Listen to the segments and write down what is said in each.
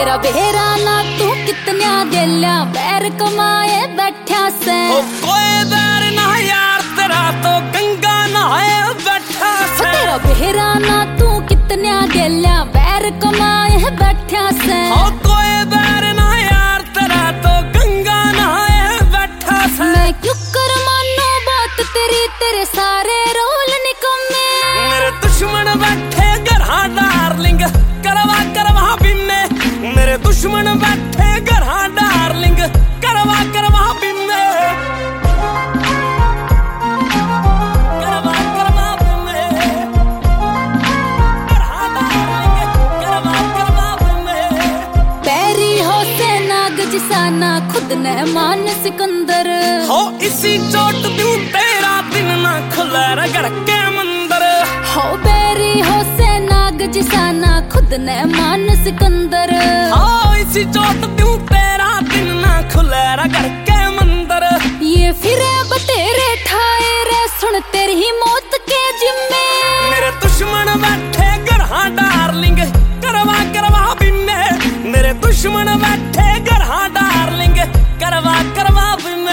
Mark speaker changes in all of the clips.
Speaker 1: तेरा बेहरा ना तू कितन्या गेल्या बैर कमाए बैठा से
Speaker 2: कोई बैर ना यार तेरा तो गंगा नहाए बैठा से
Speaker 1: तेरा बेहरा ना तू कितन्या गेल्या बैर कमाए बैठा से
Speaker 2: कोई बैर ना यार तेरा तो गंगा नहाए बैठा से
Speaker 1: मैं क्यों कर मानू बात तेरी तेरे सारे रोल निकम्मे
Speaker 2: मेरे दुश्मन बैठे घर डार्लिंग करवा करवा बिन्ने मेरे दुश्मन बैठे घर डार्लिंग करवा करवा बिन्ने करवा करवा बिन्ने करवा करवा बिन्ने
Speaker 1: पैरी हो से नाग जिसाना खुद ने मान सिकंदर
Speaker 2: हो इसी चोट दूं तेरा दिन ना खुले रगड़ के मंदिर
Speaker 1: हो बैरी हो से नाग जिसाना खुद ने मान सिकंदर
Speaker 2: इसी चोट दूं तेरा दिन ना खुले रगड़ के मंदिर
Speaker 1: ये फिरे बतेरे ठाए रे सुन तेरी ही मौत के जिम्मे
Speaker 2: मेरे दुश्मन बैठे घर डार्लिंग करवा करवा बिन्ने मेरे दुश्मन बैठे घर डार्लिंग करवा करवा बिन्ने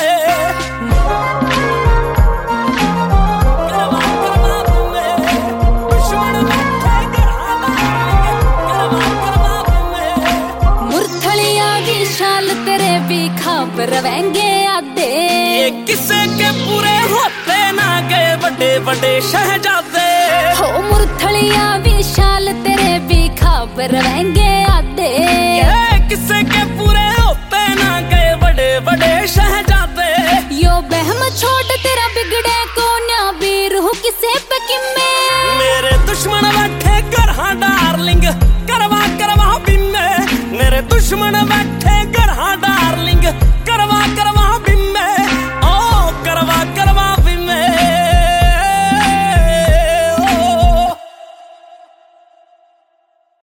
Speaker 1: रवेंगे आधे
Speaker 2: ये किसे के पूरे होते ना गए बड़े बड़े शहजादे
Speaker 1: हो मुरथलिया विशाल तेरे भी खाब रवेंगे आधे
Speaker 2: ये किसे के पूरे होते ना गए बड़े बड़े शहजादे
Speaker 1: यो बहम छोड़ तेरा बिगड़े को न्या भी रूह किसे पे किम्मे
Speaker 2: मेरे दुश्मन बैठे घर डार्लिंग करवा करवा बिन्ने मेरे दुश्मन बैठे घर डार्लिंग करवा करवा बिन्ने ओ करवा